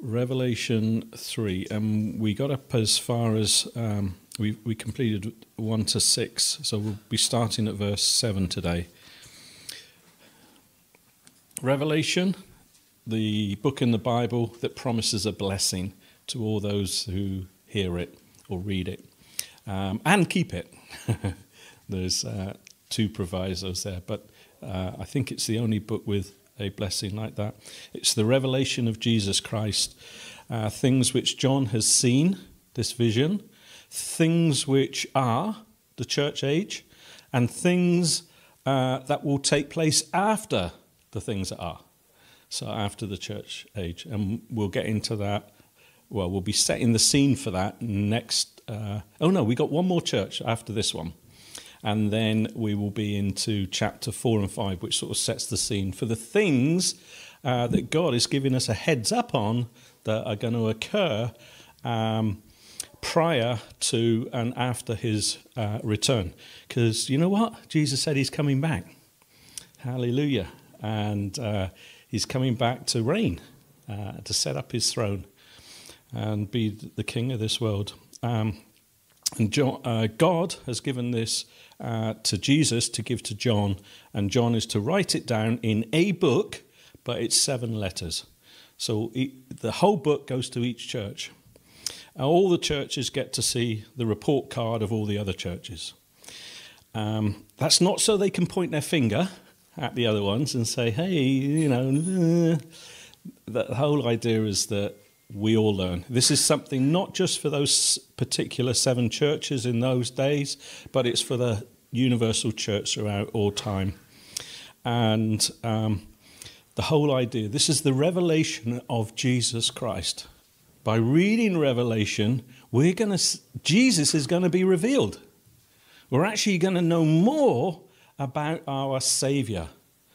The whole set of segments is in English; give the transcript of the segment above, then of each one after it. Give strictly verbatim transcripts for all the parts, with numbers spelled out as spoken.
Revelation three, and we got up as far as um, we we completed one to six, so we'll be starting at verse seven today. Revelation, the book in the Bible that promises a blessing to all those who hear it or read it, um, and keep it. There's uh, two provisos there, but uh, I think it's the only book with a blessing like that. It's the revelation of Jesus Christ, uh, things which John has seen, this vision, things which are the church age, and things uh, that will take place after the things that are, so after the church age. And we'll get into that. Well, we'll be setting the scene for that next. Uh, oh no, we got one more church after this one. And then we will be into chapter four and five, which sort of sets the scene for the things uh, that God is giving us a heads up on that are going to occur um, prior to and after his uh, return. Because you know what? Jesus said he's coming back. Hallelujah. And uh, he's coming back to reign, uh, to set up his throne and be the king of this world. Um, and John, uh, God has given this Uh, to Jesus to give to John, and John is to write it down in a book, but it's seven letters. So he, the whole book goes to each church. And all the churches get to see the report card of all the other churches. Um, that's not so they can point their finger at the other ones and say, hey, you know, uh, the whole idea is that we all learn. This is something not just for those particular seven churches in those days, but it's for the universal church throughout all time. And um, the whole idea, this is the revelation of Jesus Christ. By reading Revelation, we're going to, Jesus is going to be revealed. We're actually going to know more about our Savior.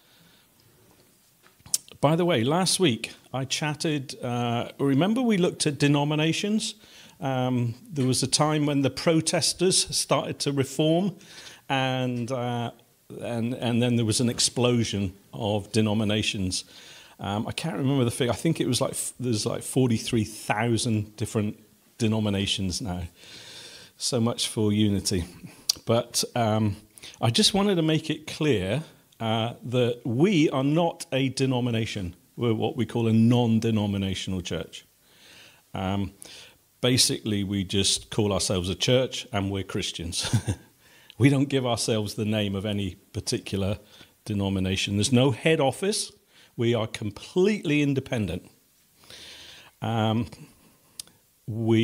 By the way, last week I chatted, uh, remember we looked at denominations? Um, there was a time when the protesters started to reform, and uh, and and then there was an explosion of denominations. Um, I can't remember the figure. I think it was like, there's like forty-three thousand different denominations now. So much for unity. But um, I just wanted to make it clear Uh, that we are not a denomination. We're what we call a non-denominational church. Um, basically, we just call ourselves a church and we're Christians. We don't give ourselves the name of any particular denomination. There's no head office. We are completely independent. Um, we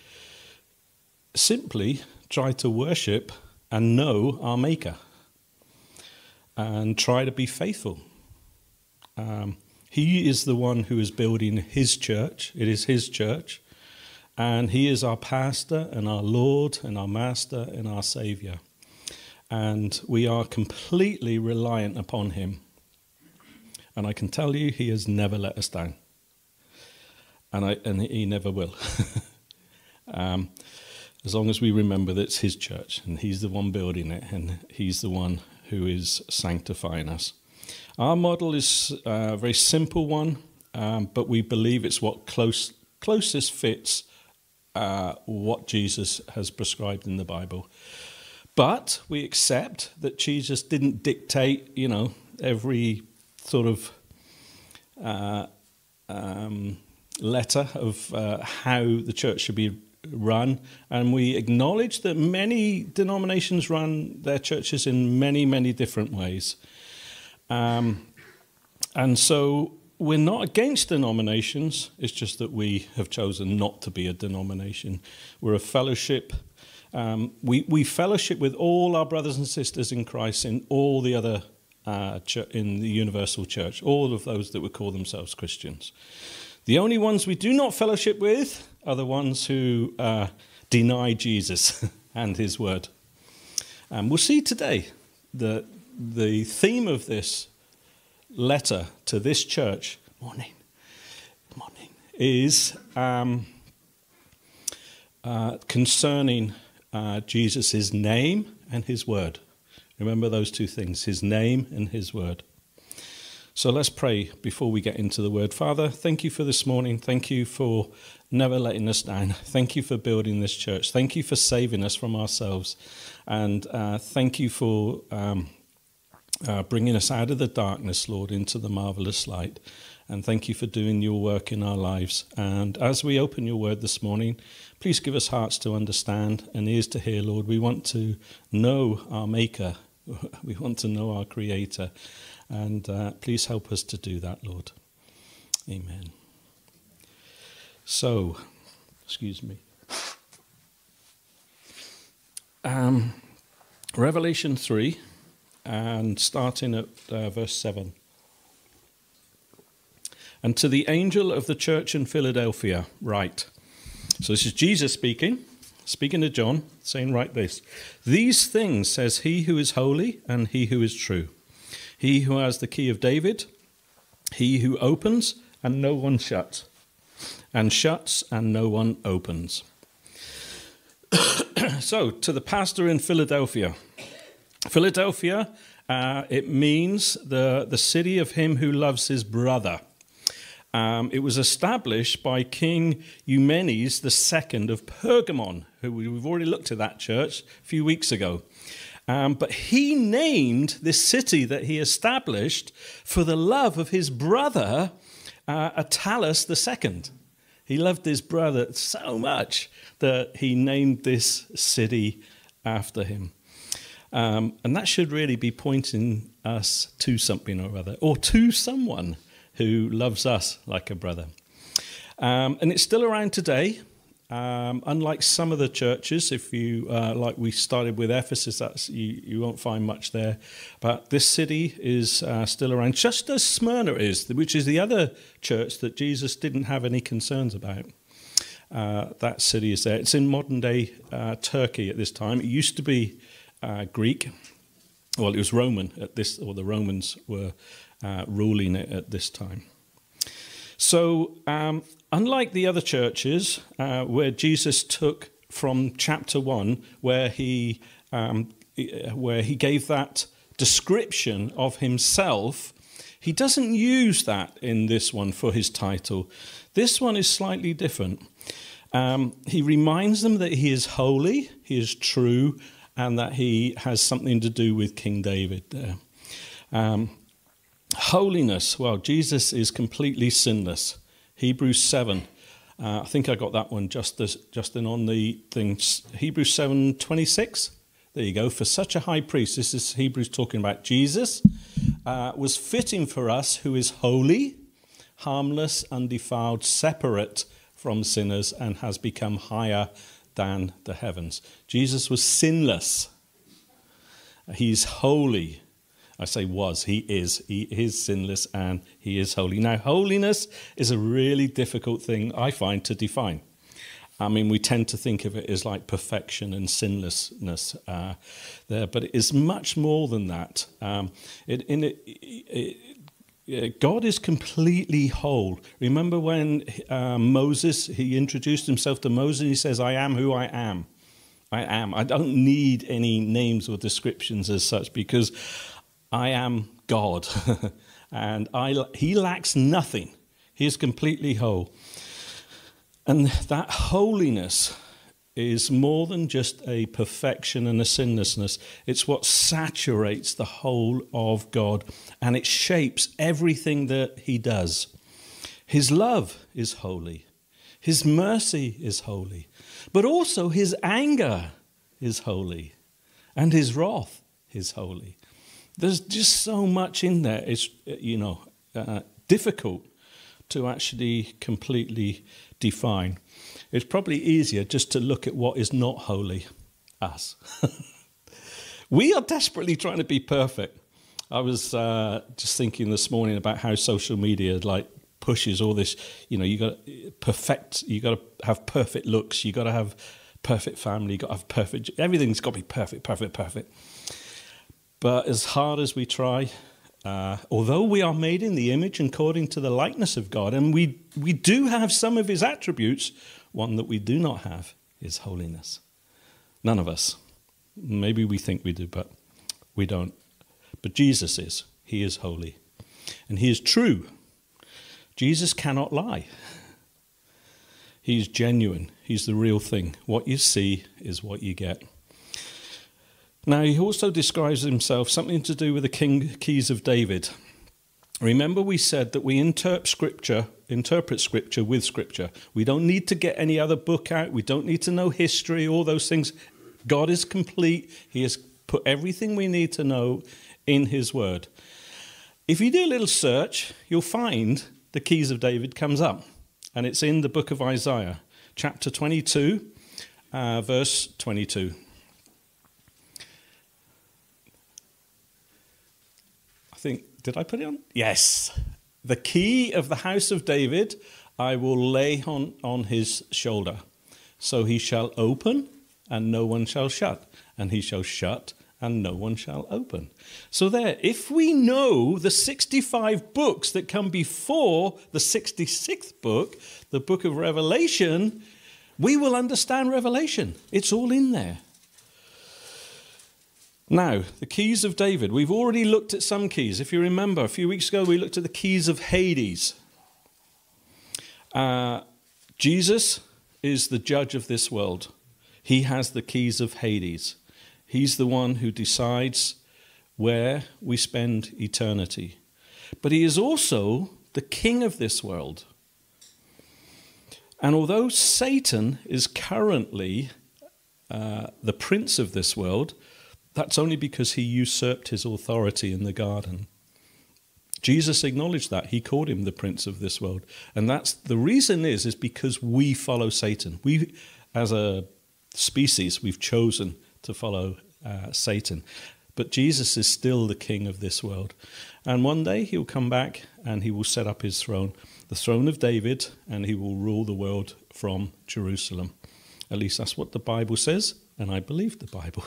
simply try to worship and know our Maker, and try to be faithful. Um, he is the one who is building his church. It is his church. And he is our pastor and our Lord and our master and our Saviour. And we are completely reliant upon him. And I can tell you, he has never let us down. And, I, and he never will. um, as long as we remember that it's his church and he's the one building it and he's the one who is sanctifying us. Our model is a very simple one, um, but we believe it's what close, closest fits uh, what Jesus has prescribed in the Bible. But we accept that Jesus didn't dictate, you know, every sort of uh, um, letter of uh, how the church should be run, and we acknowledge that many denominations run their churches in many, many different ways. Um, and so we're not against denominations, it's just that we have chosen not to be a denomination. We're a fellowship. Um, we, we fellowship with all our brothers and sisters in Christ in all the other, uh, ch- in the universal church, all of those that would call themselves Christians. The only ones we do not fellowship with are the ones who uh, deny Jesus and his word. And we'll see today that the theme of this letter to this church, morning, morning, is um, uh, concerning uh, Jesus' name and his word. Remember those two things, his name and his word. So let's pray before we get into the word. Father, thank you for this morning. Thank you for never letting us down. Thank you for building this church. Thank you for saving us from ourselves. And uh, thank you for um, uh, bringing us out of the darkness, Lord, into the marvelous light. And thank you for doing your work in our lives. And as we open your word this morning, please give us hearts to understand and ears to hear, Lord. We want to know our Maker. We want to know our Creator. And uh, please help us to do that, Lord. Amen. So, excuse me. Um, Revelation three, and starting at uh, verse seven. And to the angel of the church in Philadelphia, write. So this is Jesus speaking, speaking to John, saying, write this. These things says he who is holy and he who is true. He who has the key of David, he who opens and no one shuts, and shuts and no one opens. So, to the pastor in Philadelphia. Philadelphia, uh, it means the, the city of him who loves his brother. Um, it was established by King Eumenes the Second of Pergamon, who we've already looked at that church a few weeks ago. Um, but he named this city that he established for the love of his brother, uh, Attalus the Second. He loved his brother so much that he named this city after him. Um, and that should really be pointing us to something or other, or to someone who loves us like a brother. Um, and it's still around today. Um, unlike some of the churches, if you uh, like we started with Ephesus, that's you, you won't find much there. But this city is uh, still around, just as Smyrna is, which is the other church that Jesus didn't have any concerns about. Uh, that city is there. It's in modern day uh, Turkey at this time. It used to be uh, Greek. Well, it was Roman at this, or the Romans were uh, ruling it at this time. So, um, unlike the other churches uh, where Jesus took from chapter one, where he um, where he gave that description of himself, he doesn't use that in this one for his title. This one is slightly different. Um, he reminds them that he is holy, he is true, and that he has something to do with King David there. Um, Holiness, well, Jesus is completely sinless. Hebrews seven, uh, I think I got that one just as, just in on the thing. Hebrews seven twenty-six, there you go. For such a high priest, this is Hebrews talking about Jesus, uh, was fitting for us who is holy, harmless, undefiled, separate from sinners, and has become higher than the heavens. Jesus was sinless. He's holy. I say was, he is. He is sinless and he is holy. Now, holiness is a really difficult thing, I find, to define. I mean, we tend to think of it as like perfection and sinlessness uh, there, but it is much more than that. Um, it, in it, it, it, God is completely whole. Remember when uh, Moses, he introduced himself to Moses, he says, I am who I am. I am. I don't need any names or descriptions as such because I am God, and I, he lacks nothing. He is completely whole. And that holiness is more than just a perfection and a sinlessness. It's what saturates the whole of God, and it shapes everything that he does. His love is holy. His mercy is holy. But also his anger is holy, and his wrath is holy. There's just so much in there. It's, you know, uh, difficult to actually completely define. It's probably easier just to look at what is not holy, us. We are desperately trying to be perfect. I was uh, just thinking this morning about how social media like pushes all this. You know, you got to perfect. You got to have perfect looks. You got to have perfect family. You got to have perfect. Everything's got to be perfect, perfect, perfect. But as hard as we try, uh, although we are made in the image and according to the likeness of God, and we, we do have some of his attributes, one that we do not have is holiness. None of us. Maybe we think we do, but we don't. But Jesus is. He is holy. And he is true. Jesus cannot lie. He's genuine. He's the real thing. What you see is what you get. Now, he also describes himself something to do with the king, keys of David. Remember, we said that we interpret scripture, interpret scripture with scripture. We don't need to get any other book out. We don't need to know history, all those things. God is complete. He has put everything we need to know in his word. If you do a little search, you'll find the keys of David comes up. And it's in the book of Isaiah, chapter twenty-two, uh, verse twenty-two. I think, did I put it on? Yes. The key of the house of David I will lay on, on his shoulder. So he shall open, and no one shall shut. And he shall shut, and no one shall open. So there, if we know the sixty-five books that come before the sixty-sixth book, the book of Revelation, we will understand Revelation. It's all in there. Now, the keys of David. We've already looked at some keys. If you remember, a few weeks ago, we looked at the keys of Hades. Uh, Jesus is the judge of this world. He has the keys of Hades. He's the one who decides where we spend eternity. But he is also the king of this world. And although Satan is currently uh, the prince of this world, that's only because he usurped his authority in the garden. Jesus acknowledged that. He called him the prince of this world. And that's the reason is, is because we follow Satan. We, as a species, we've chosen to follow uh, Satan. But Jesus is still the king of this world. And one day he'll come back and he will set up his throne, the throne of David, and he will rule the world from Jerusalem. At least that's what the Bible says, and I believe the Bible.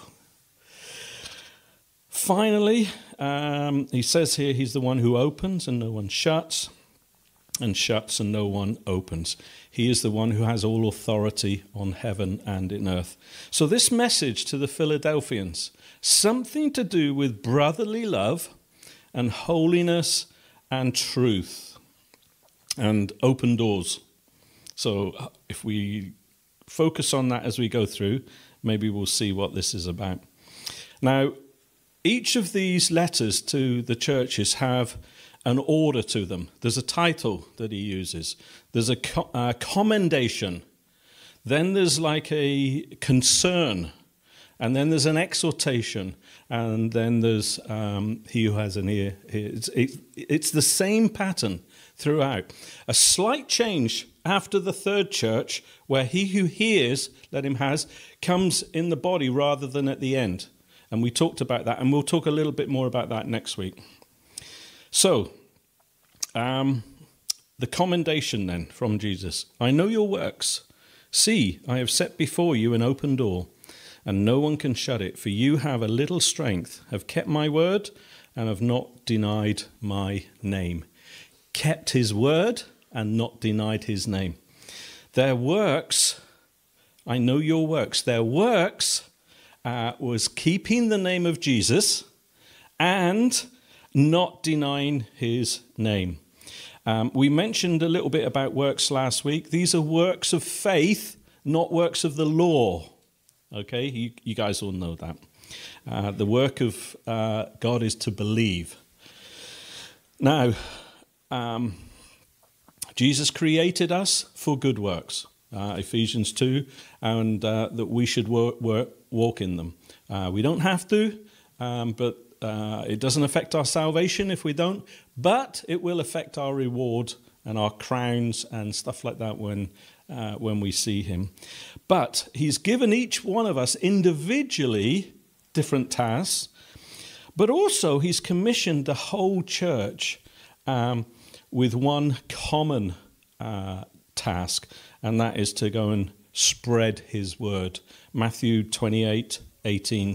Finally, um, he says here he's the one who opens and no one shuts, and shuts and no one opens. He is the one who has all authority on heaven and in earth. So this message to the Philadelphians, something to do with brotherly love and holiness and truth and open doors. So if we focus on that as we go through, maybe we'll see what this is about. Now, each of these letters to the churches have an order to them. There's a title that he uses. There's a, co- a commendation. Then there's like a concern. And then there's an exhortation. And then there's um, he who has an ear. It's, it, it's the same pattern throughout. A slight change after the third church, where he who hears, let him has, comes in the body rather than at the end. And we talked about that, and we'll talk a little bit more about that next week. So, um, the commendation then from Jesus. I know your works. See, I have set before you an open door, and no one can shut it. For you have a little strength, have kept my word, and have not denied my name. Kept his word and not denied his name. Their works, I know your works. Their works Uh, was keeping the name of Jesus and not denying his name. Um, we mentioned a little bit about works last week. These are works of faith, not works of the law. Okay, you, you guys all know that. Uh, the work of uh, God is to believe. Now, um, Jesus created us for good works. Uh, Ephesians two, and uh, that we should work, work, walk in them. Uh, we don't have to, um, but uh, it doesn't affect our salvation if we don't, but it will affect our reward and our crowns and stuff like that when, uh, when we see him. But he's given each one of us individually different tasks, but also he's commissioned the whole church um, with one common uh, task, and that is to go and spread his word. Matthew twenty-eight eighteen.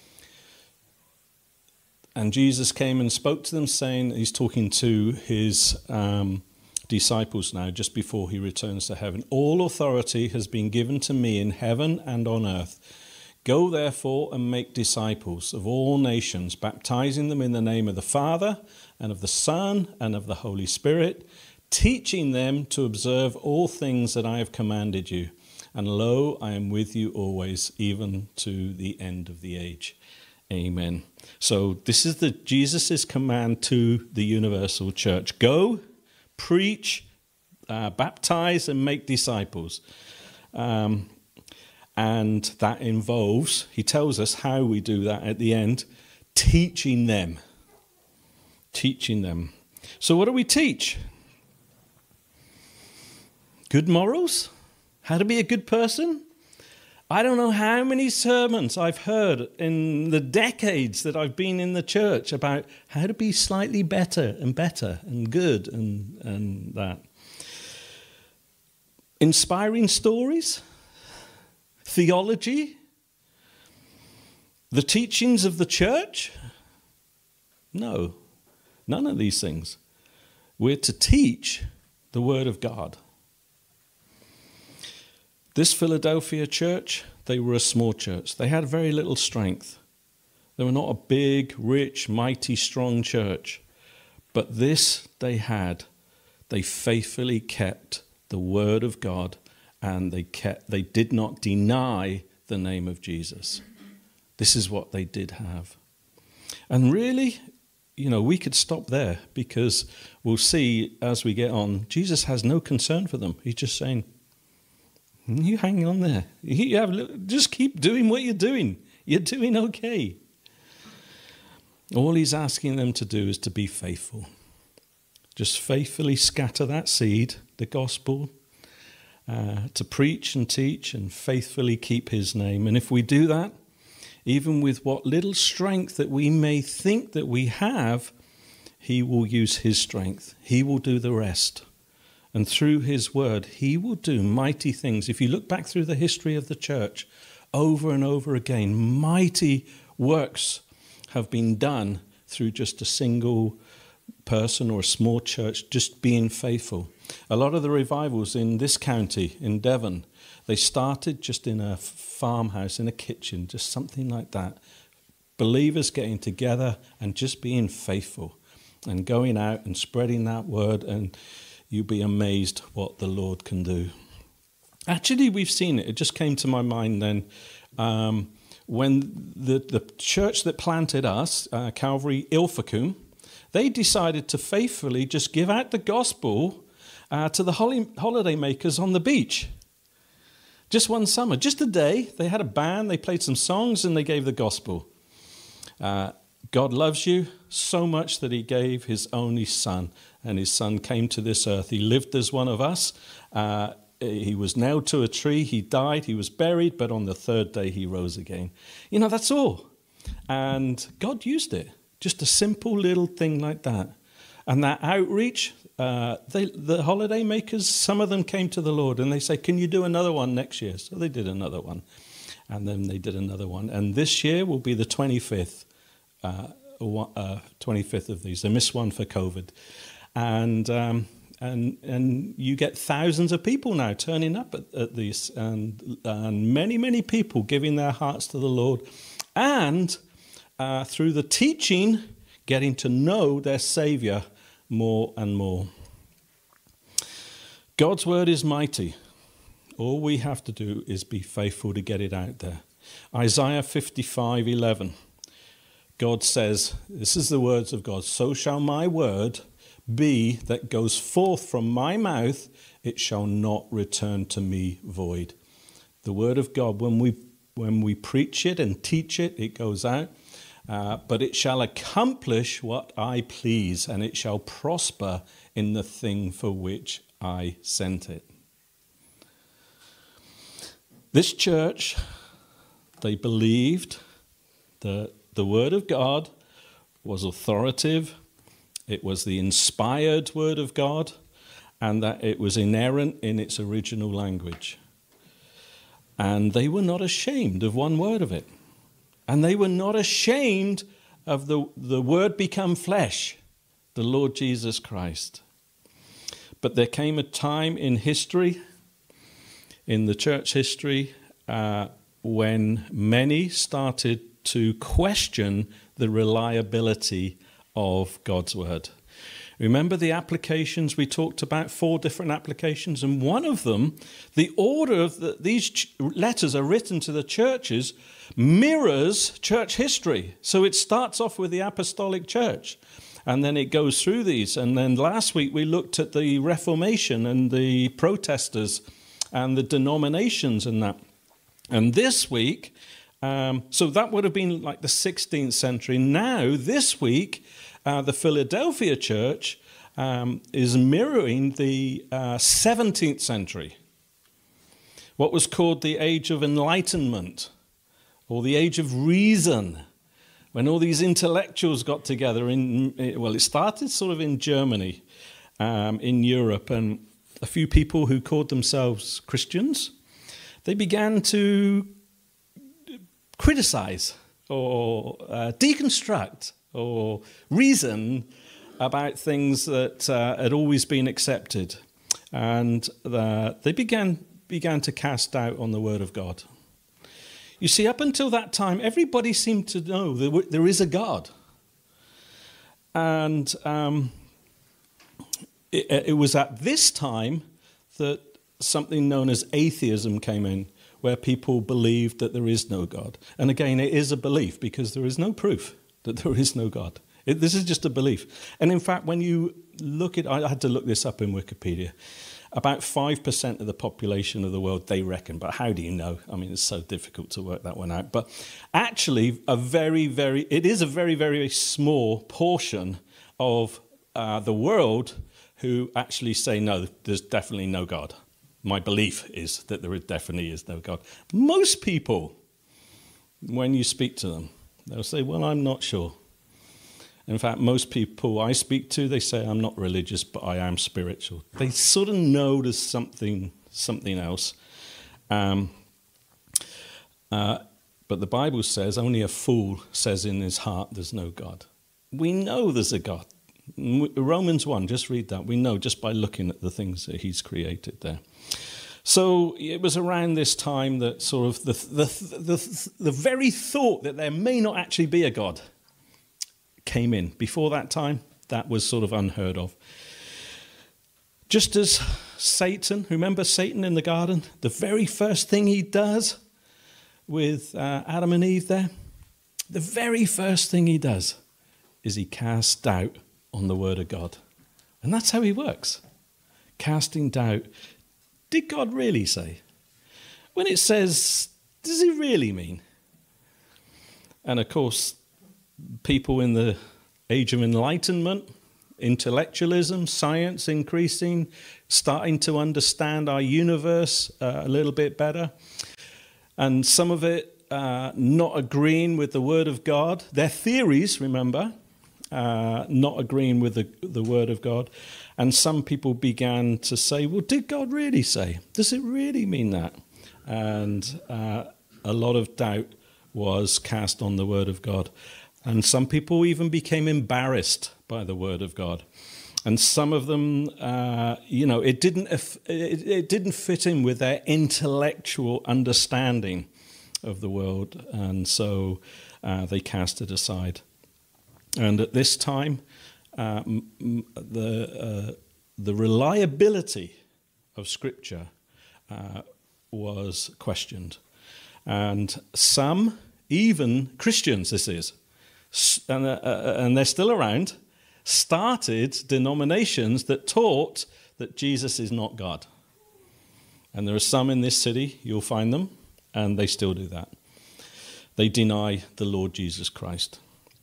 And Jesus came and spoke to them, saying, he's talking to his um, disciples now, just before he returns to heaven. All authority has been given to me in heaven and on earth. Go therefore and make disciples of all nations, baptizing them in the name of the Father and of the Son and of the Holy Spirit, teaching them to observe all things that I have commanded you. And lo, I am with you always, even to the end of the age. Amen. So this is the Jesus' command to the universal church. Go, preach, uh, baptize, and make disciples. Um, and that involves, he tells us how we do that at the end, teaching them. Teaching them. So what do we teach? Good morals? How to be a good person? I don't know how many sermons I've heard in the decades that I've been in the church about how to be slightly better and better and good and, and that. Inspiring stories, theology, the teachings of the church? No, none of these things. We're to teach the Word of God. This Philadelphia church, they were a small church. They had very little strength. They were not a big, rich, mighty, strong church. But this they had. They faithfully kept the word of God, and they kept, they did not deny the name of Jesus. This is what they did have. And really, you know, we could stop there, because we'll see as we get on, Jesus has no concern for them. He's just saying, you hang on there. You have, just keep doing what you're doing. You're doing okay. All he's asking them to do is to be faithful. Just faithfully scatter that seed, the gospel, uh, to preach and teach and faithfully keep his name. And if we do that, even with what little strength that we may think that we have, he will use his strength. He will do the rest. And through his word, he will do mighty things. If you look back through the history of the church, over and over again, mighty works have been done through just a single person or a small church just being faithful. A lot of the revivals in this county, in Devon, they started just in a farmhouse, in a kitchen, just something like that. Believers getting together and just being faithful and going out and spreading that word, and you'll be amazed what the Lord can do. Actually, we've seen it. It just came to my mind then. Um, when the, the church that planted us, uh, Calvary Ilfracombe, they decided to faithfully just give out the gospel uh, to the hol- holiday makers on the beach. Just one summer, just a day. They had a band, they played some songs, and they gave the gospel. Uh, God loves you so much that he gave his only son, and his son came to this earth. He lived as one of us. Uh, he was nailed to a tree. He died. He was buried, but on the third day he rose again. You know, that's all. And God used it. Just a simple little thing like that. And that outreach, uh, they, the holiday makers, some of them came to the Lord and they say, can you do another one next year? So they did another one. And then they did another one. And this year will be the twenty-fifth. Uh, uh, twenty-fifth of these. They missed one for COVID. And um, and and you get thousands of people now turning up at, at these, and, and many, many people giving their hearts to the Lord. And uh, through the teaching, getting to know their Saviour more and more. God's word is mighty. All we have to do is be faithful to get it out there. Isaiah fifty-five eleven. God says, this is the words of God, so shall my word be that goes forth from my mouth, it shall not return to me void. The word of God, when we when we preach it and teach it, it goes out, uh, but it shall accomplish what I please, and it shall prosper in the thing for which I sent it. This church, they believed that the word of God was authoritative, it was the inspired word of God, and that it was inerrant in its original language. And they were not ashamed of one word of it. And they were not ashamed of the, the word become flesh, the Lord Jesus Christ. But there came a time in history, in the church history, uh, when many started to question the reliability of God's word. Remember the applications we talked about, four different applications, and one of them, the order of the, these ch- letters are written to the churches mirrors church history. So it starts off with the apostolic church, and then it goes through these. And then last week we looked at the Reformation and the protesters and the denominations and that. And this week, um, so that would have been like the sixteenth century. Now, this week, uh, the Philadelphia church um, is mirroring the uh, seventeenth century, what was called the Age of Enlightenment, or the Age of Reason, when all these intellectuals got together in, well, it started sort of in Germany, um, in Europe, and a few people who called themselves Christians, they began to criticize or uh, deconstruct or reason about things that uh, had always been accepted. And uh, they began, began to cast doubt on the Word of God. You see, up until that time, everybody seemed to know that there is a God. And um, it, it was at this time that something known as atheism came in, where people believed that there is no God. And again, it is a belief because there is no proof that there is no God. It, this is just a belief. And in fact, when you look at, I had to look this up in Wikipedia, about five percent of the population of the world, they reckon, but how do you know? I mean, it's so difficult to work that one out. But actually, a very, very, it is a very, very small portion of uh, the world who actually say, no, there's definitely no God. My belief is that there definitely is no God. Most people, when you speak to them, they'll say, well, I'm not sure. In fact, most people I speak to, they say, I'm not religious, but I am spiritual. They sort of know there's something, something else. Um, uh, but the Bible says, only a fool says in his heart there's no God. We know there's a God. Romans one, just read that. We know just by looking at the things that he's created there. So it was around this time that sort of the, the, the, the very thought that there may not actually be a God came in. Before that time, that was sort of unheard of. Just as Satan, remember Satan in the garden? The very first thing he does with uh, Adam and Eve there, the very first thing he does is he casts doubt on the word of God. And that's how he works. Casting doubt. Did God really say? When it says, does he really mean? And of course, people in the age of enlightenment, intellectualism, science increasing, starting to understand our universe uh, a little bit better. And some of it uh, not agreeing with the word of God. Their theories, remember, Uh, not agreeing with the, the word of God. And some people began to say, well, did God really say? Does it really mean that? And uh, a lot of doubt was cast on the word of God. And some people even became embarrassed by the word of God. And some of them, uh, you know, it didn't, it, it didn't fit in with their intellectual understanding of the world. And so uh, they cast it aside. And at this time, uh, the uh, the reliability of Scripture uh, was questioned. And some, even Christians, this is, and, uh, and they're still around, started denominations that taught that Jesus is not God. And there are some in this city, you'll find them, and they still do that. They deny the Lord Jesus Christ.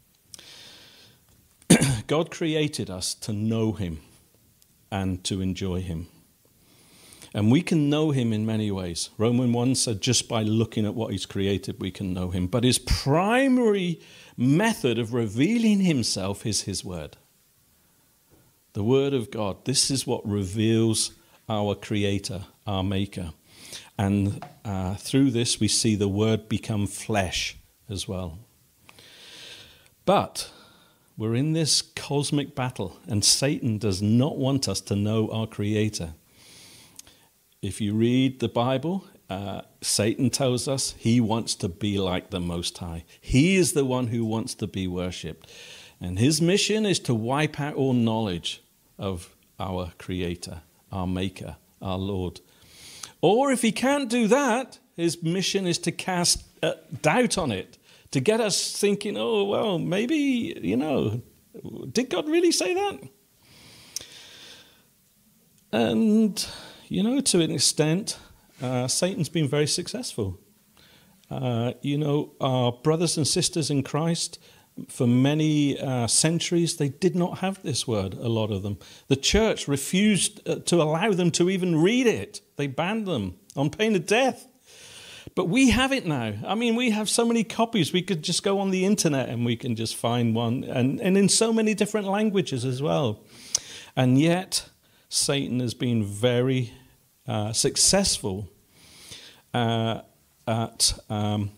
God created us to know him and to enjoy him. And we can know him in many ways. Romans one said just by looking at what he's created, we can know him. But his primary method of revealing himself is his word. The word of God. This is what reveals our creator, our maker. And uh, through this, we see the word become flesh as well. But we're in this cosmic battle, and Satan does not want us to know our creator. If you read the Bible, uh, Satan tells us he wants to be like the Most High. He is the one who wants to be worshipped. And his mission is to wipe out all knowledge of our Creator, our Maker, our Lord. Or if he can't do that, his mission is to cast uh, doubt on it, to get us thinking, oh, well, maybe, you know, did God really say that? And, you know, to an extent, uh, Satan's been very successful. Uh, you know, our brothers and sisters in Christ, for many uh, centuries, they did not have this word, a lot of them. The church refused uh, to allow them to even read it. They banned them on pain of death. But we have it now. I mean, we have so many copies. We could just go on the internet and we can just find one, and, and in so many different languages as well. And yet, Satan has been very uh, successful uh, at um,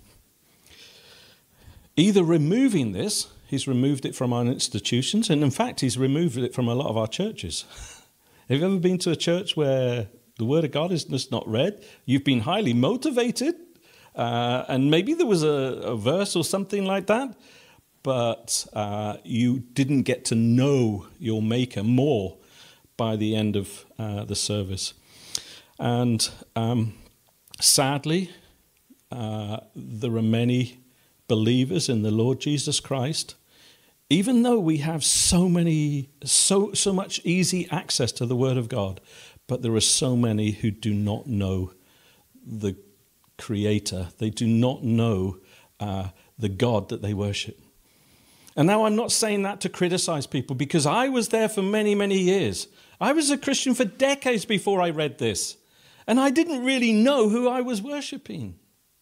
either removing this. He's removed it from our institutions, and in fact, he's removed it from a lot of our churches. Have you ever been to a church where the Word of God is just not read? You've been highly motivated, uh, and maybe there was a, a verse or something like that, but uh, you didn't get to know your Maker more by the end of uh, the service. And um, sadly, uh, there are many believers in the Lord Jesus Christ, even though we have so many, so so much easy access to the Word of God, but there are so many who do not know the Creator. They do not know uh, the God that they worship. And now I'm not saying that to criticize people, because I was there for many, many years. I was a Christian for decades before I read this, and I didn't really know who I was worshiping.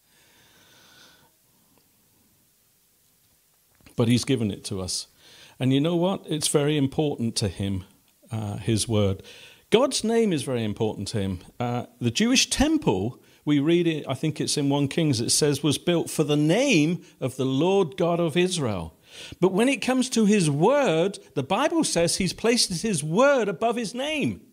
But he's given it to us. And you know what? It's very important to him, uh, his word. God's name is very important to him. Uh, the Jewish temple, we read it, I think it's in First Kings, it says, was built for the name of the Lord God of Israel. But when it comes to his word, the Bible says he's placed his word above his name.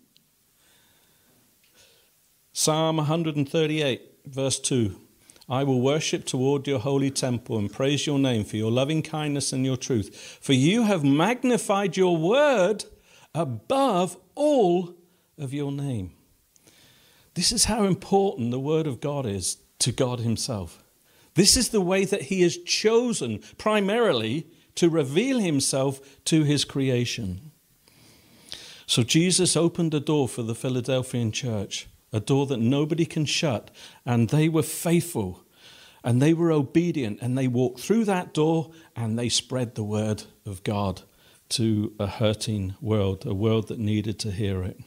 Psalm one thirty-eight, verse two. I will worship toward your holy temple and praise your name for your loving kindness and your truth. For you have magnified your word above all of your name. This is how important the word of God is to God himself. This is the way that he has chosen primarily to reveal himself to his creation. So Jesus opened a door for the Philadelphian church, a door that nobody can shut, and they were faithful, and they were obedient, and they walked through that door, and they spread the word of God to a hurting world, a world that needed to hear it.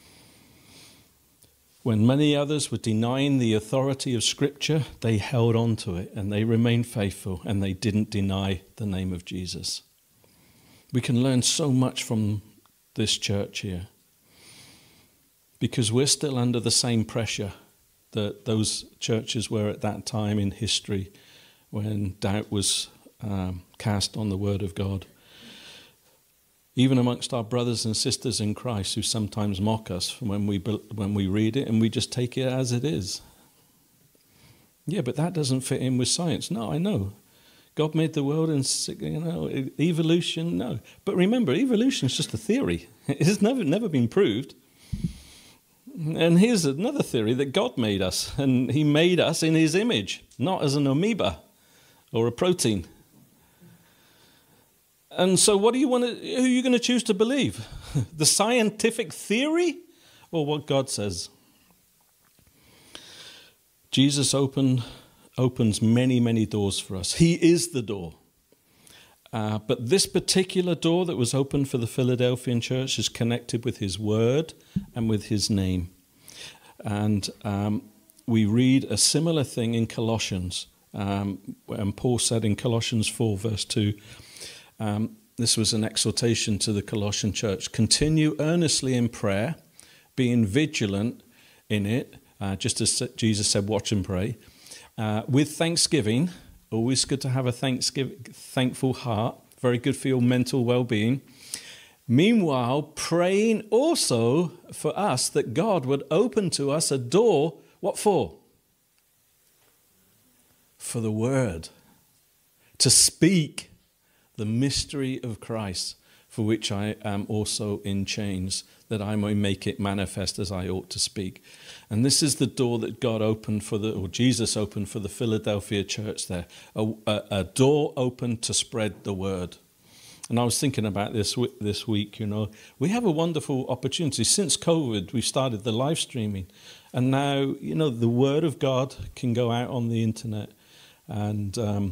When many others were denying the authority of Scripture, they held on to it, and they remained faithful, and they didn't deny the name of Jesus. We can learn so much from this church here, because we're still under the same pressure that those churches were at that time in history when doubt was um, cast on the Word of God. Even amongst our brothers and sisters in Christ who sometimes mock us when we when we read it and we just take it as it is. Yeah, but that doesn't fit in with science. No, I know. God made the world and, you know, evolution, no. But remember, evolution is just a theory. It's never, never been proved. And here's another theory, that God made us, and he made us in his image, not as an amoeba or a protein. And so what do you want to, who are you going to choose to believe? The scientific theory or what God says? Jesus open, opens many, many doors for us. He is the door. Uh, but this particular door that was opened for the Philadelphian church is connected with his word and with his name. And um, we read a similar thing in Colossians. Um, and Paul said in Colossians four, verse two, um, this was an exhortation to the Colossian church. Continue earnestly in prayer, being vigilant in it, uh, just as Jesus said, watch and pray, uh, with thanksgiving. Always good to have a thanksgiving, thankful heart. Very good for your mental well-being. Meanwhile, praying also for us that God would open to us a door. What for? for the word, to speak the mystery of Christ, for which I am also in chains, that I may make it manifest as I ought to speak. And this is the door that God opened for the, or Jesus opened for the Philadelphia church there, a, a, a door opened to spread the word. And I was thinking about this this week, you know, we have a wonderful opportunity. Since COVID, we've started the live streaming. And now, you know, the word of God can go out on the internet. And um,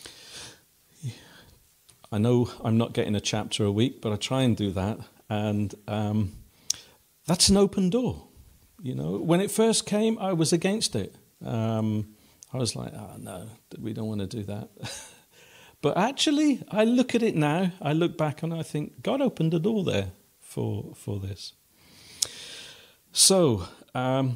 I know I'm not getting a chapter a week, but I try and do that. And um, that's an open door. You know, when it first came, I was against it. Um, I was like, oh, no, we don't want to do that. But actually, I look at it now, I look back and I think, God opened a door there for for this. So, um,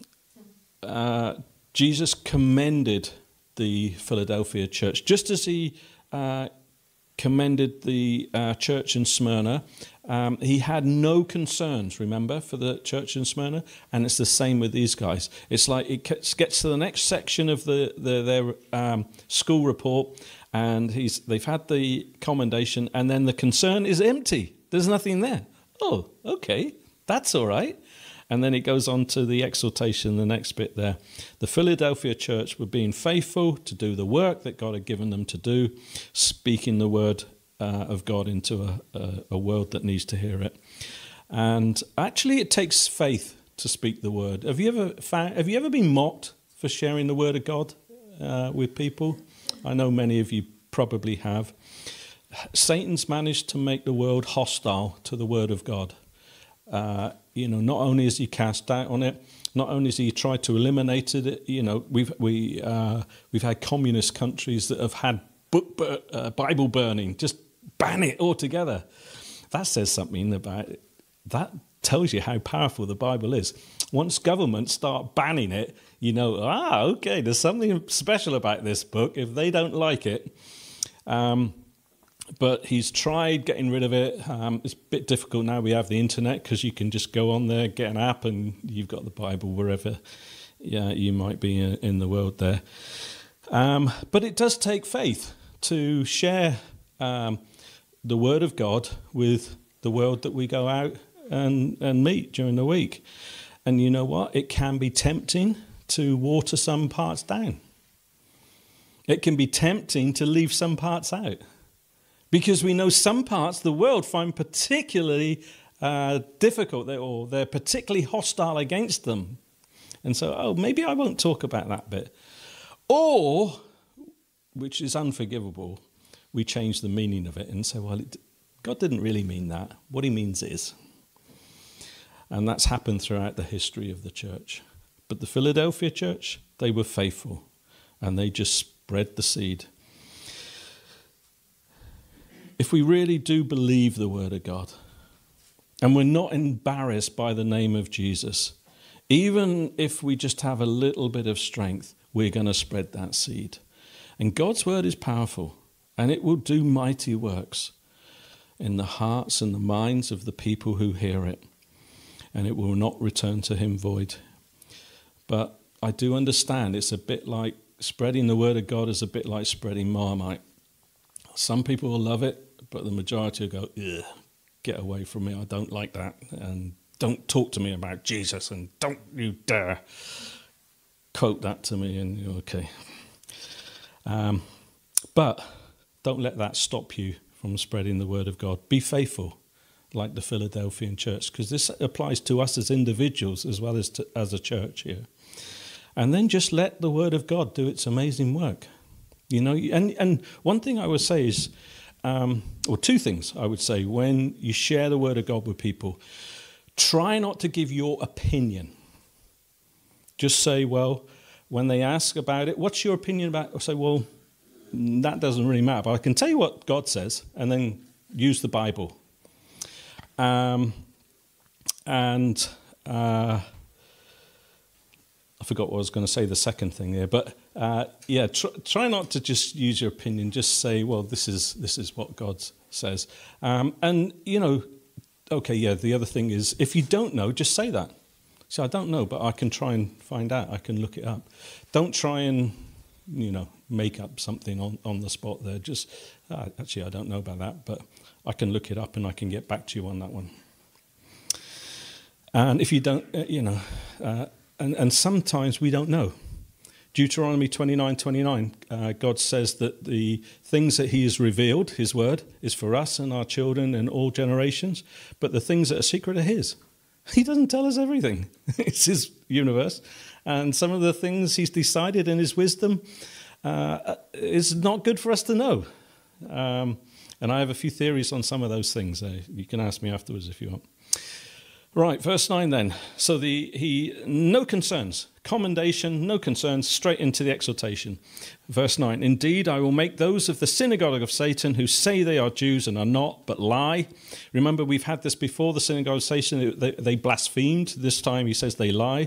uh, Jesus commended the Philadelphia church, just as he uh, commended the uh, church in Smyrna. Um, he had no concerns, remember, for the church in Smyrna, and it's the same with these guys. It's like it gets to the next section of the, the their um, school report, and he's they've had the commendation, and then the concern is empty. There's nothing there. Oh, okay, that's all right. And then it goes on to the exhortation, the next bit there. The Philadelphia church were being faithful to do the work that God had given them to do, speaking the word uh, of God into a, a, a world that needs to hear it. And actually, it takes faith to speak the word. Have you ever found, have you ever been mocked for sharing the word of God uh, with people? I know many of you probably have. Satan's managed to make the world hostile to the word of God. Uh, you know, not only has he cast doubt on it, not only has he tried to eliminate it. You know, we've we uh, we've had communist countries that have had book bur- uh, Bible burning, just ban it altogether. That says something about it. That tells you how powerful the Bible is. Once governments start banning it, you know, ah, okay, there's something special about this book. If they don't like it. Um, But he's tried getting rid of it. Um, it's a bit difficult now. We have the internet because you can just go on there, get an app, and you've got the Bible wherever yeah, you might be in the world there. Um, but it does take faith to share um, the Word of God with the world that we go out and, and meet during the week. And you know what? It can be tempting to water some parts down. It can be tempting to leave some parts out. Because we know some parts the world find particularly uh, difficult, or they're particularly hostile against them. And so, oh, maybe I won't talk about that bit. Or, which is unforgivable, we change the meaning of it and say, well, it, God didn't really mean that. What he means is. And that's happened throughout the history of the church. But the Philadelphia church, they were faithful. And they just spread the seed. If we really do believe the word of God, and we're not embarrassed by the name of Jesus, even if we just have a little bit of strength, we're going to spread that seed. And God's word is powerful, and it will do mighty works in the hearts and the minds of the people who hear it. And it will not return to him void. But I do understand it's a bit like spreading the word of God is a bit like spreading Marmite. Some people will love it, but the majority will go, ugh, get away from me, I don't like that. And don't talk to me about Jesus, and don't you dare quote that to me, and you're okay. Um, but don't let that stop you from spreading the word of God. Be faithful, like the Philadelphian church, because this applies to us as individuals as well as to, as a church here. And then just let the word of God do its amazing work. You know, and, and one thing I would say is, um, or two things I would say, when you share the word of God with people, try not to give your opinion. Just say, well, when they ask about it, what's your opinion about it? Or say, well, that doesn't really matter, but I can tell you what God says, and then use the Bible. Um, and uh, I forgot what I was going to say, the second thing there, but uh, yeah, tr- try not to just use your opinion. Just say, well, this is this is what God says. Um, and, you know, okay, yeah, the other thing is, if you don't know, just say that. So I don't know, but I can try and find out. I can look it up. Don't try and you know, make up something on, on the spot there. Just, uh, actually, I don't know about that, but I can look it up and I can get back to you on that one. And if you don't, uh, you know, uh, and, and sometimes we don't know. Deuteronomy twenty-nine twenty-nine, uh, God says that the things that he has revealed, his word, is for us and our children and all generations, but the things that are secret are his. He doesn't tell us everything. It's his universe. And some of the things he's decided in his wisdom uh, is not good for us to know. Um, and I have a few theories on some of those things. Uh, you can ask me afterwards if you want. Right, verse nine then. So the he no concerns, commendation, no concerns, straight into the exhortation. Verse nine, indeed, I will make those of the synagogue of Satan who say they are Jews and are not, but lie. Remember, we've had this before, the synagogue of Satan, they, they blasphemed. This time he says they lie.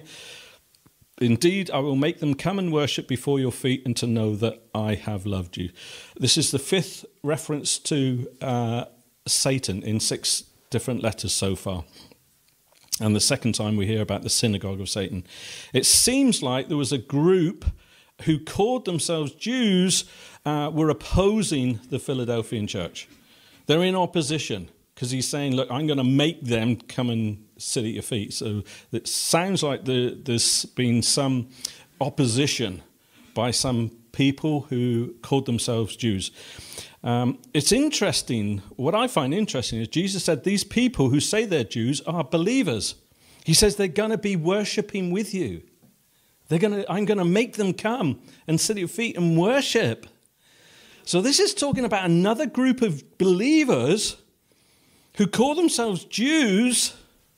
Indeed, I will make them come and worship before your feet and to know that I have loved you. This is the fifth reference to uh, Satan in six different letters so far. And the second time we hear about the synagogue of Satan. It seems like there was a group who called themselves Jews, uh, were opposing the Philadelphian church. They're in opposition because he's saying, look, I'm going to make them come and sit at your feet. So it sounds like the, there's been some opposition by some people who called themselves Jews. Um, it's interesting, what I find interesting is Jesus said these people who say they're Jews are believers. He says they're going to be worshipping with you. They're going to, I'm going to make them come and sit at your feet and worship. So this is talking about another group of believers who call themselves Jews,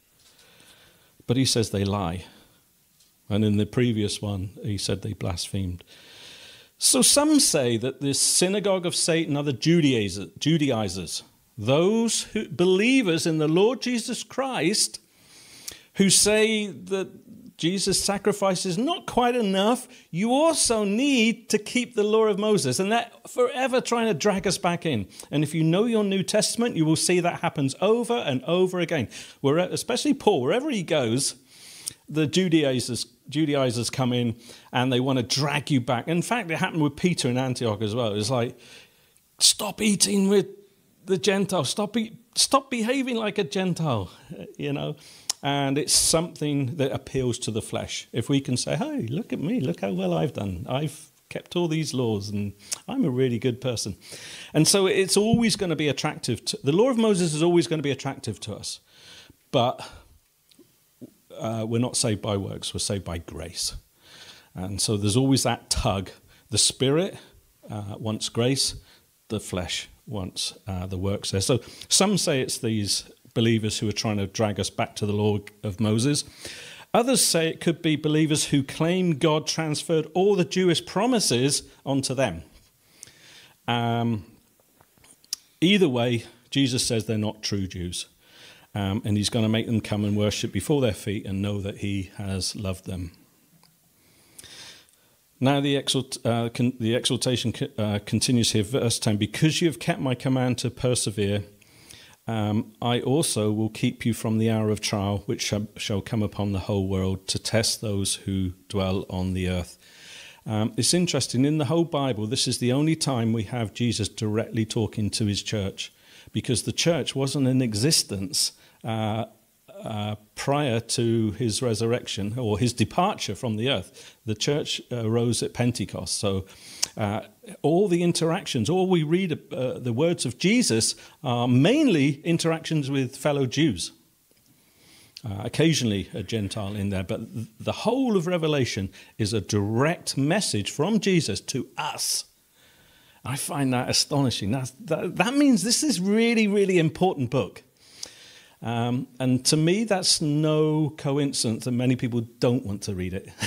but he says they lie. And in the previous one, he said they blasphemed. So some say that this synagogue of Satan are the Judaizers, Judaizers, those who, believers in the Lord Jesus Christ, who say that Jesus' sacrifice is not quite enough. You also need to keep the law of Moses, and they're forever trying to drag us back in. And if you know your New Testament, you will see that happens over and over again. Where, especially Paul, wherever he goes, the Judaizers, Judaizers come in and they want to drag you back. In fact, it happened with Peter in Antioch as well. It's like, stop eating with the Gentiles. Stop, eat, stop behaving like a Gentile, you know. And it's something that appeals to the flesh. If we can say, hey, look at me. Look how well I've done. I've kept all these laws and I'm a really good person. And so it's always going to be attractive. To, the law of Moses is always going to be attractive to us. But Uh, we're not saved by works, we're saved by grace. And so there's always that tug. The Spirit uh, wants grace, the flesh wants uh, the works there. So some say it's these believers who are trying to drag us back to the law of Moses. Others say it could be believers who claim God transferred all the Jewish promises onto them. Um, either way, Jesus says they're not true Jews. Um, and he's going to make them come and worship before their feet and know that he has loved them. Now the, exalt, uh, con, the exaltation uh, continues here, verse ten. Because you have kept my command to persevere, um, I also will keep you from the hour of trial, which shall, shall come upon the whole world to test those who dwell on the earth. Um, it's interesting, in the whole Bible, this is the only time we have Jesus directly talking to his church, because the church wasn't in existence Uh, uh, prior to his resurrection or his departure from the earth. The church uh, rose at Pentecost. So uh, all the interactions, all we read, uh, the words of Jesus are mainly interactions with fellow Jews. Uh, occasionally a Gentile in there, but the whole of Revelation is a direct message from Jesus to us. I find that astonishing. That's, that, that means this is really, really important book. Um, and to me, that's no coincidence that many people don't want to read it.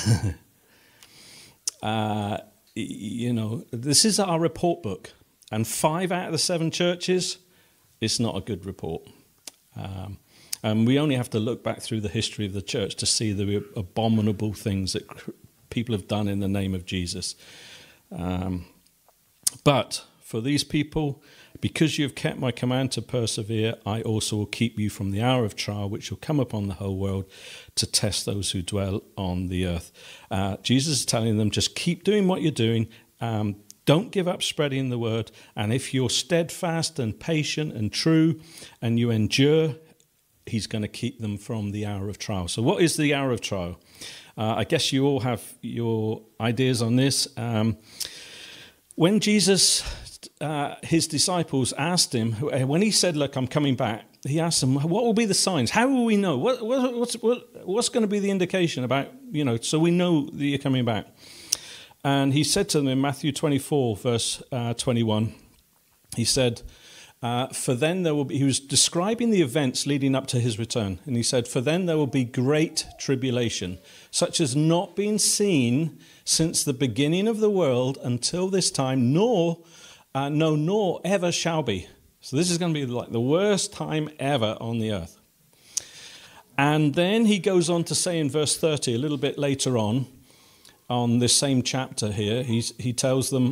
uh, you know, this is our report book. And five out of the seven churches, it's not a good report. Um, and we only have to look back through the history of the church to see the abominable things that people have done in the name of Jesus. Um, but for these people, because you have kept my command to persevere, I also will keep you from the hour of trial, which will come upon the whole world to test those who dwell on the earth. Uh, Jesus is telling them, just keep doing what you're doing. Um, don't give up spreading the word. And if you're steadfast and patient and true and you endure, he's going to keep them from the hour of trial. So what is the hour of trial? Uh, I guess you all have your ideas on this. Um, when Jesus, uh, his disciples asked him, when he said, look, I'm coming back, he asked them, what will be the signs? How will we know? What, what, what's, what, what's going to be the indication about, you know, so we know that you're coming back? And he said to them in Matthew twenty-four, verse uh, twenty-one, he said, uh, for then there will be, he was describing the events leading up to his return. And he said, for then there will be great tribulation, such as not been seen since the beginning of the world until this time, nor, uh, no, nor ever shall be. So this is going to be like the worst time ever on the earth. And then he goes on to say in verse thirty, a little bit later on, on this same chapter here, he's, he tells them,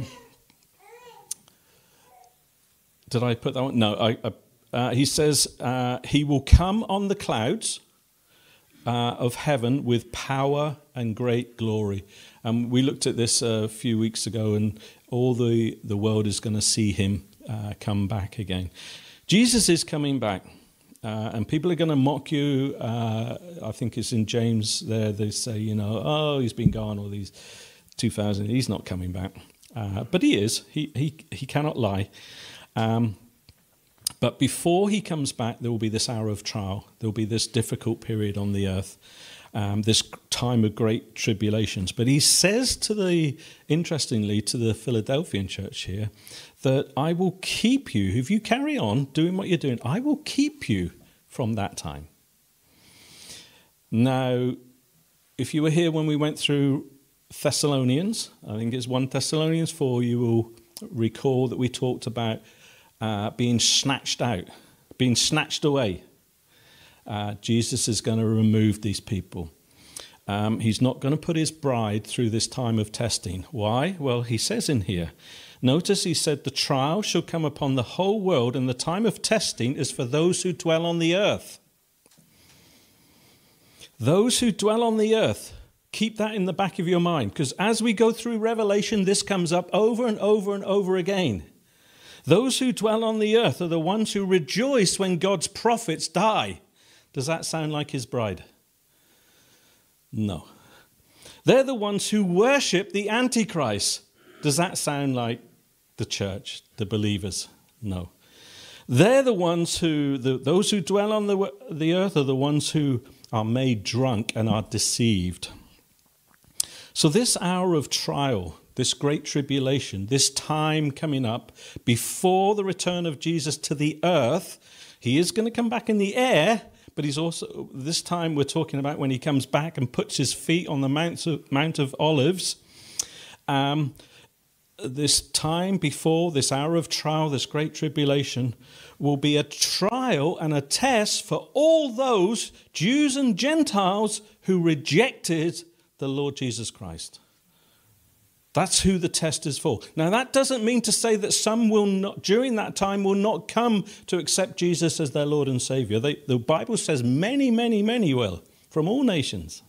did I put that one? No, I, uh, he says, uh, he will come on the clouds uh, of heaven with power and great glory. And we looked at this a few weeks ago, and all the, the world is going to see him uh, come back again. Jesus is coming back. Uh, and people are going to mock you. Uh, I think it's in James there. They say, you know, oh, he's been gone all these two thousand. He's not coming back. Uh, but he is. He he he cannot lie. Um, but before he comes back, there will be this hour of trial. There will be this difficult period on the earth, um, this time of great tribulations. But he says to the, interestingly, to the Philadelphian church here, that I will keep you, if you carry on doing what you're doing, I will keep you from that time. Now, if you were here when we went through Thessalonians, I think it's First Thessalonians four, you will recall that we talked about uh, being snatched out, being snatched away. Uh, Jesus is going to remove these people. Um, he's not going to put his bride through this time of testing. Why? Well, he says in here, notice he said, the trial shall come upon the whole world, and the time of testing is for those who dwell on the earth. Those who dwell on the earth, keep that in the back of your mind, because as we go through Revelation, this comes up over and over and over again. Those who dwell on the earth are the ones who rejoice when God's prophets die. Does that sound like his bride? No. They're the ones who worship the Antichrist. Does that sound like the church, the believers? No. They're the ones who, the, those who dwell on the, the earth are the ones who are made drunk and are deceived. So this hour of trial, this great tribulation, this time coming up before the return of Jesus to the earth, he is going to come back in the air, but he's also, this time we're talking about when he comes back and puts his feet on the Mount of, Mount of Olives. Um, this time before this hour of trial, this great tribulation, will be a trial and a test for all those Jews and Gentiles who rejected the Lord Jesus Christ. That's who the test is for. Now, that doesn't mean to say that some will not, during that time, will not come to accept Jesus as their Lord and Savior. They, the Bible says many, many, many will, from all nations.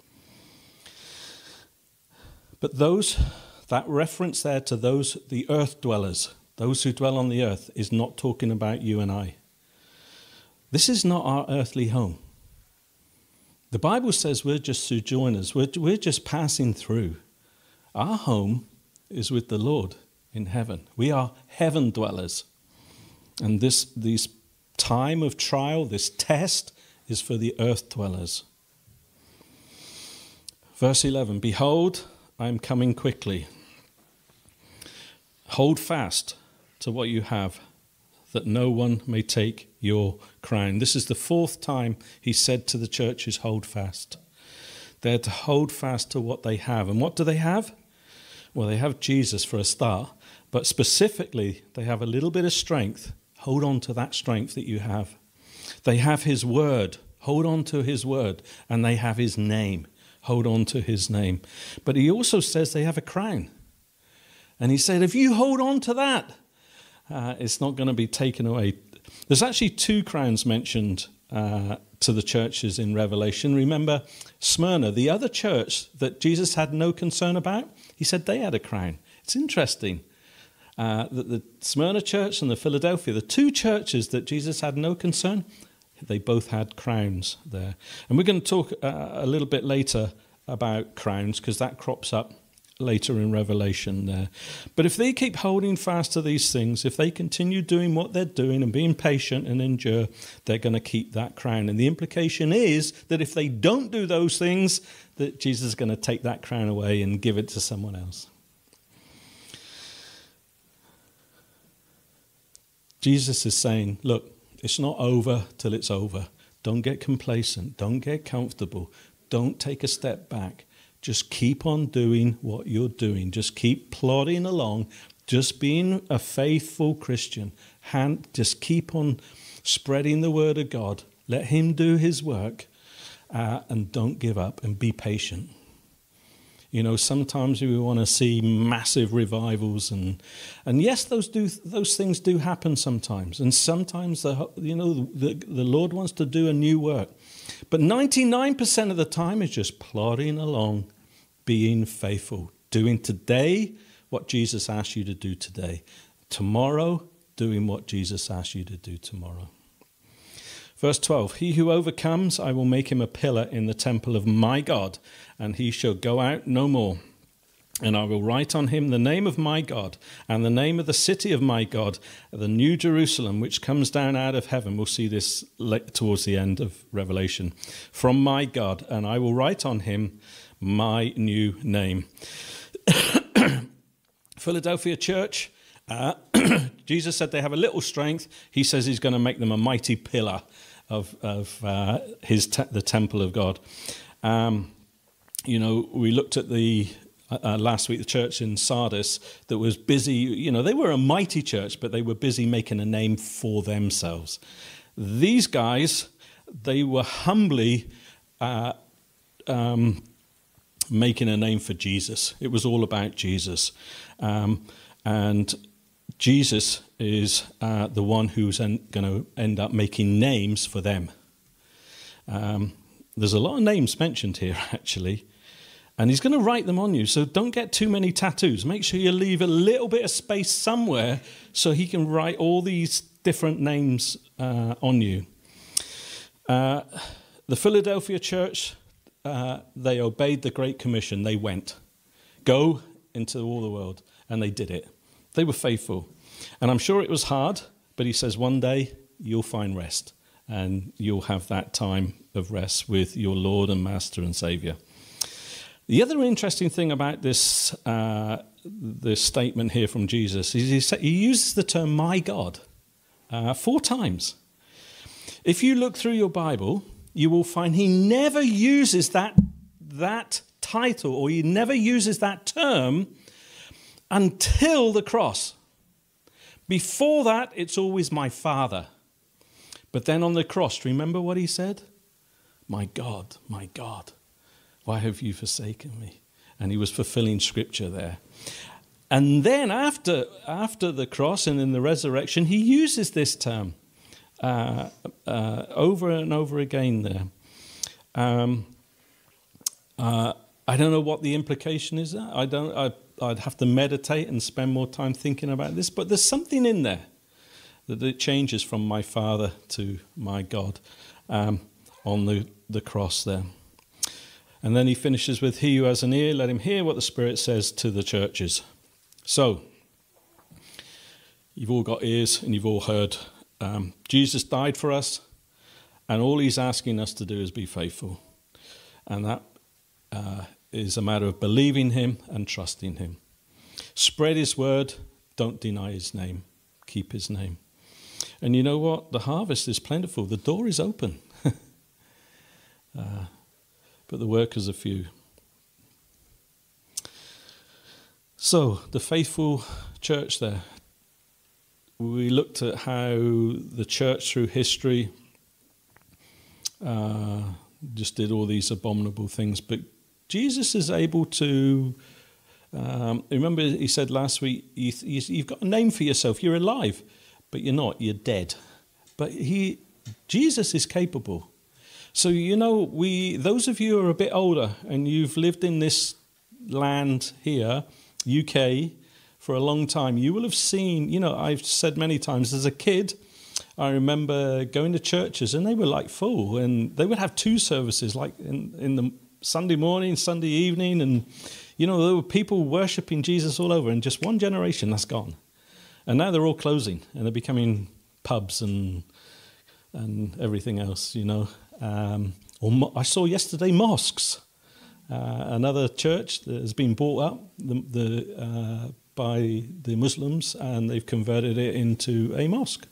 But those, that reference there to those, the earth dwellers, those who dwell on the earth, is not talking about you and I. This is not our earthly home. The Bible says we're just sojourners. We're, we're just passing through. Our home is with the Lord in heaven. We are heaven dwellers. And this, this time of trial, this test, is for the earth dwellers. Verse eleven, behold, I am coming quickly. Hold fast to what you have, that no one may take your crown. This is the fourth time he said to the churches, hold fast. They're to hold fast to what they have. And what do they have? Well, they have Jesus for a start, but specifically, they have a little bit of strength. Hold on to that strength that you have. They have his word. Hold on to his word. And they have his name. Hold on to his name. But he also says they have a crown. And he said, if you hold on to that, Uh, it's not going to be taken away. There's actually two crowns mentioned uh, to the churches in Revelation. Remember Smyrna, the other church that Jesus had no concern about? He said they had a crown. It's interesting uh, that the Smyrna church and the Philadelphia, the two churches that Jesus had no concern, they both had crowns there. And we're going to talk uh, a little bit later about crowns because that crops up later in Revelation there. But if they keep holding fast to these things, if they continue doing what they're doing and being patient and endure, they're going to keep that crown. And the implication is that if they don't do those things, that Jesus is going to take that crown away and give it to someone else. Jesus is saying, look, it's not over till it's over. Don't get complacent. Don't get comfortable. Don't take a step back. Just keep on doing what you're doing. Just keep plodding along. Just being a faithful Christian. Hand, just keep on spreading the word of God. Let him do his work. Uh, and don't give up and be patient. You know, sometimes we want to see massive revivals, and and yes, those do those things do happen sometimes. And sometimes the you know the the Lord wants to do a new work, but ninety-nine percent of the time is just plodding along, being faithful, doing today what Jesus asked you to do today, tomorrow doing what Jesus asked you to do tomorrow. Verse twelve, he who overcomes, I will make him a pillar in the temple of my God, and he shall go out no more. And I will write on him the name of my God, and the name of the city of my God, the new Jerusalem, which comes down out of heaven. We'll see this towards the end of Revelation. From my God, and I will write on him my new name. Philadelphia church, uh, Jesus said they have a little strength. He says he's going to make them a mighty pillar of, of uh, his te- the temple of God. Um, you know, we looked at the uh, last week the church in Sardis that was busy. You know, they were a mighty church, but they were busy making a name for themselves. These guys, they were humbly uh, um, making a name for Jesus. It was all about Jesus, um, and Jesus is uh, the one who's en- going to end up making names for them. Um, there's a lot of names mentioned here, actually, and he's going to write them on you. So don't get too many tattoos. Make sure you leave a little bit of space somewhere so he can write all these different names uh, on you. Uh, the Philadelphia church, uh, they obeyed the Great Commission. They went, go into all the world, and they did it. They were faithful. And I'm sure it was hard, but he says one day you'll find rest and you'll have that time of rest with your Lord and Master and Saviour. The other interesting thing about this uh, this statement here from Jesus is he, sa- he uses the term my God uh, four times. If you look through your Bible, you will find he never uses that, that title, or he never uses that term until the cross. Before that, it's always my Father. But then on the cross, remember what he said? My God, my God, why have you forsaken me? And he was fulfilling scripture there. And then after, after the cross and in the resurrection, he uses this term uh, uh, over and over again there. Um, uh, I don't know what the implication is there. I don't. I, I'd have to meditate and spend more time thinking about this, but there's something in there that it changes from my Father to my God um, on the, the cross there. And then he finishes with, he who has an ear, let him hear what the Spirit says to the churches. So, you've all got ears and you've all heard. Um, Jesus died for us, and all he's asking us to do is be faithful. And that uh, is a matter of believing him and trusting him. Spread his word, don't deny his name, keep his name. And you know what? The harvest is plentiful, the door is open. uh, but the workers are few. So, the faithful church there. We looked at how the church through history uh, just did all these abominable things, but Jesus is able to Um, remember, he said last week, you, you, you've got a name for yourself. You're alive, but you're not. You're dead. But he, Jesus is capable. So, you know, we those of you who are a bit older and you've lived in this land here, U K, for a long time, you will have seen, you know, I've said many times, as a kid, I remember going to churches and they were like full, and they would have two services, like in, in the Sunday morning, Sunday evening, and, you know, there were people worshipping Jesus all over, and just one generation, that's gone. And now they're all closing, and they're becoming pubs and and everything else, you know. Um, or mo- I saw yesterday mosques. Uh, another church that has been bought up the, the, uh, by the Muslims, and they've converted it into a mosque.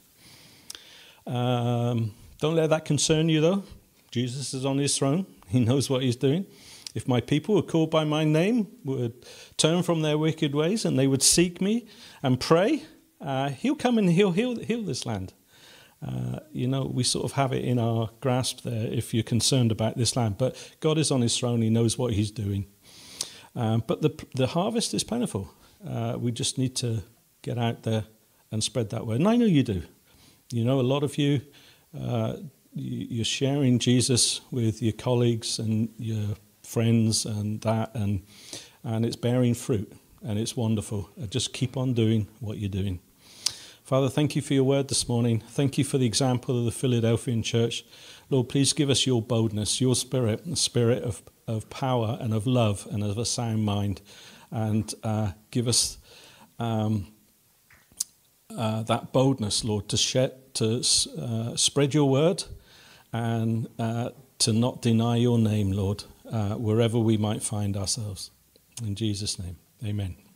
Um, don't let that concern you, though. Jesus is on his throne. He knows what he's doing. If my people who are called by my name would turn from their wicked ways and they would seek me and pray, uh, he'll come and he'll heal, heal this land. Uh, you know, we sort of have it in our grasp there if you're concerned about this land. But God is on his throne. He knows what he's doing. Um, but the the harvest is plentiful. Uh, we just need to get out there and spread that word. And I know you do. You know, a lot of you, uh, you're sharing Jesus with your colleagues and your friends and that, and and it's bearing fruit, and it's wonderful. Just keep on doing what you're doing. Father, thank you for your word this morning. Thank you for the example of the Philadelphian church. Lord, please give us your boldness, your spirit, a spirit of, of power and of love and of a sound mind. And uh, give us um, uh, that boldness, Lord, to, share, to uh, spread your word and uh, to not deny your name, Lord, uh, wherever we might find ourselves. In Jesus' name, amen.